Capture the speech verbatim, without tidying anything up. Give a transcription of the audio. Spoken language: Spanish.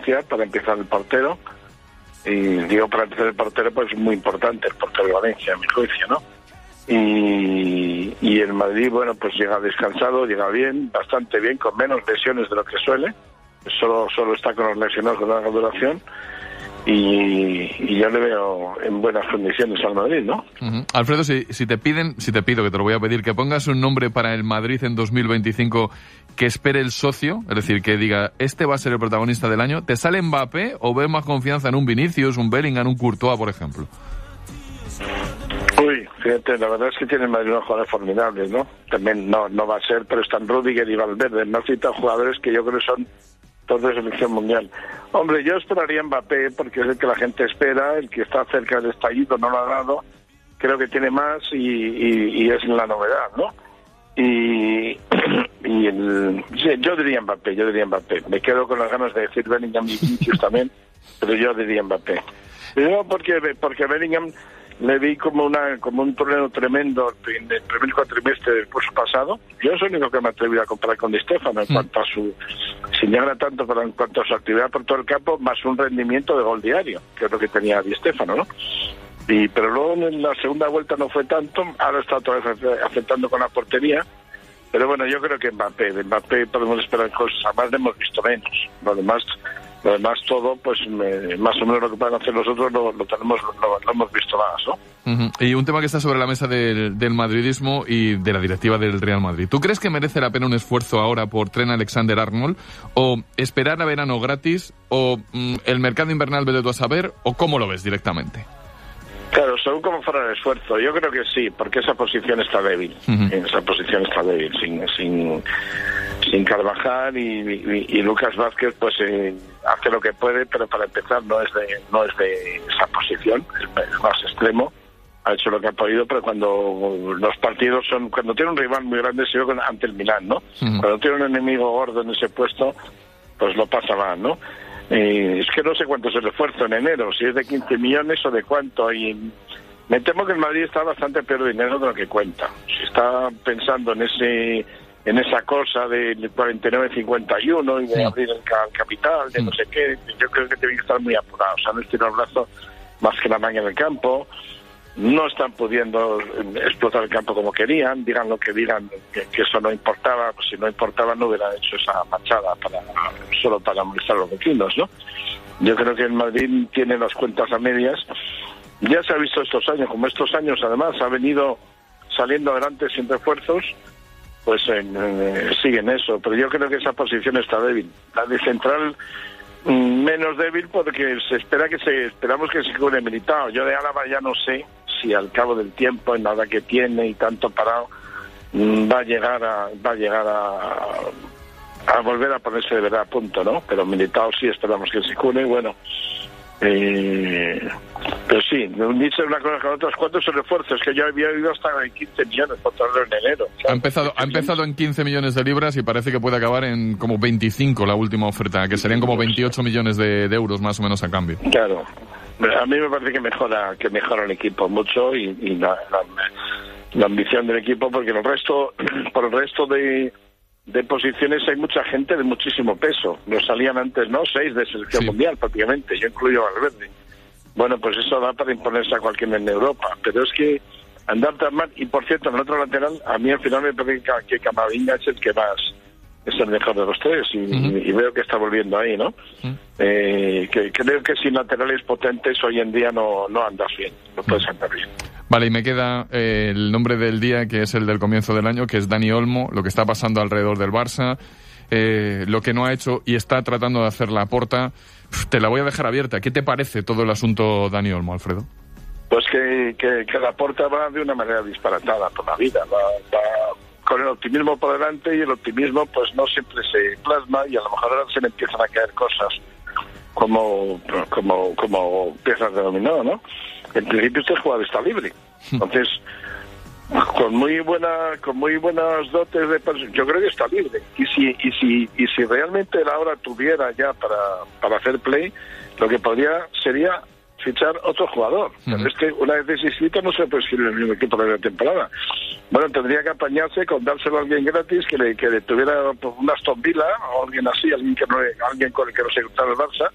Valencia para empezar el portero. Y digo, para empezar el portero, pues muy importante el portero de Valencia, a mi juicio, ¿no? Y, y el Madrid, bueno, pues llega descansado, llega bien, bastante bien, con menos lesiones de lo que suele. Solo, solo está con los lesionados con larga duración. Y, y yo le veo en buenas condiciones al Madrid, ¿no? Uh-huh. Alfredo, si, si te piden, si te pido, que te lo voy a pedir, que pongas un nombre para el Madrid en dos mil veinticinco que espere el socio, es decir, que diga, este va a ser el protagonista del año, ¿te sale Mbappé o ves más confianza en un Vinicius, un Bellingham, un Courtois, por ejemplo? Uy, fíjate, la verdad es que tiene el Madrid unos jugadores formidables, ¿no? También no, no va a ser, pero están Rüdiger y Valverde, me han citado jugadores que yo creo que son todos de selección mundial. Hombre, yo esperaría a Mbappé porque es el que la gente espera, el que está cerca del estallido, no lo ha dado, creo que tiene más y, y, y es la novedad, ¿no? Y, y el, sí, yo diría Mbappé, yo diría Mbappé. Me quedo con las ganas de decir Bellingham y Vinicius también, pero yo diría Mbappé. Yo porque porque Bellingham le vi como una como un torneo tremendo en el primer cuatrimestre del curso pasado. Yo soy el único que me he atrevido a comparar con Di Stéfano en mm. cuanto a su, sin llegar tanto, pero en cuanto a su actividad por todo el campo, más un rendimiento de gol diario, que es lo que tenía Di Stéfano, ¿no? Y, pero luego en la segunda vuelta no fue tanto, ahora está otra vez aceptando con la portería, pero bueno, yo creo que Mbappé, de Mbappé podemos esperar cosas, además le hemos visto menos, lo demás... Lo demás todo, pues me, más o menos lo que pueden hacer nosotros lo, lo tenemos lo, lo hemos visto más, ¿no? Uh-huh. Y un tema que está sobre la mesa del, del madridismo y de la directiva del Real Madrid. ¿Tú crees que merece la pena un esfuerzo ahora por Trent Alexander-Arnold? ¿O esperar a verano gratis? ¿O mm, el mercado invernal vete tú a saber? ¿O cómo lo ves directamente? Claro, según como fuera el esfuerzo, yo creo que sí, porque esa posición está débil. Uh-huh. Esa posición está débil, sin... sin sin Carvajal y, y, y Lucas Vázquez pues eh, hace lo que puede, pero para empezar no es de no es de esa posición, es más extremo, ha hecho lo que ha podido, pero cuando los partidos son, cuando tiene un rival muy grande, se ve ante el Milán, ¿no? Uh-huh. Cuando tiene un enemigo gordo en ese puesto, pues lo pasa mal, ¿no? Eh, es que no sé cuánto es el esfuerzo en enero, si es de quince millones o de cuánto, y me temo que el Madrid está bastante peor de dinero de lo que cuenta. Si está pensando en ese en esa cosa del cuarenta y nueve cincuenta y uno y de sí. abrir el capital, de sí. no sé qué, yo creo que tienen que estar muy apurados, han estirado el brazo más que la manga en el campo, no están pudiendo explotar el campo como querían, digan lo que digan, que, que eso no importaba, pues si no importaba no hubieran hecho esa machada para, solo para molestar a los vecinos, ¿no? Yo creo que el Madrid tiene las cuentas a medias, ya se ha visto estos años, como estos años además ha venido saliendo adelante sin refuerzos, pues en, eh, siguen eso, pero yo creo que esa posición está débil. La de central mm, menos débil porque se espera que se esperamos que se cure Militao. Yo de Álava ya no sé si al cabo del tiempo, en la edad que tiene y tanto parado, mm, va a llegar a va a llegar a, a volver a ponerse de verdad a punto, ¿no? Pero Militao sí esperamos que se cure, bueno. Eh, pero sí, dice una cosa con otras, ¿cuántos son refuerzos? Que yo había oído hasta en quince millones por traerlo en enero. Claro, ha empezado ha empezado en quince millones de libras y parece que puede acabar en como veinticinco la última oferta, que serían como veintiocho millones de, de euros más o menos a cambio. Claro, a mí me parece que mejora que mejora el equipo mucho y, y la, la, la ambición del equipo, porque el resto, por el resto de... de posiciones hay mucha gente de muchísimo peso. Nos salían antes, ¿no? Seis de selección sí. mundial prácticamente, yo incluyo a Valverde. Bueno, pues eso da para imponerse a cualquiera en Europa, pero es que andar tan mal, y por cierto, en el otro lateral, a mí al final me parece que Camavinga es el que más, es el mejor de los tres, y, uh-huh. y veo que está volviendo ahí, ¿no? Uh-huh. Eh, que creo que sin laterales potentes hoy en día no, no andas bien, no puedes andar bien. Vale, y me queda eh, el nombre del día, que es el del comienzo del año, que es Dani Olmo, lo que está pasando alrededor del Barça, eh, lo que no ha hecho y está tratando de hacer Laporta. Te la voy a dejar abierta. ¿Qué te parece todo el asunto Dani Olmo, Alfredo? Pues que, que, que Laporta va de una manera disparatada por la vida, va, va con el optimismo por delante, y el optimismo pues no siempre se plasma, y a lo mejor ahora se le empiezan a caer cosas como, como, como piezas de dominó, ¿no? En principio este jugador está libre, entonces con muy buena con muy buenas dotes de persona, yo creo que está libre, y si y si y si realmente él ahora tuviera ya para para hacer play, lo que podría sería fichar otro jugador. Uh-huh. Pero es que una vez inscrito no se puede inscribir en el mismo equipo de la temporada. Bueno, tendría que apañarse con dárselo a alguien gratis que le que le tuviera pues, una Aston Villa o alguien así, alguien que no alguien con el que no se gustara el Barça,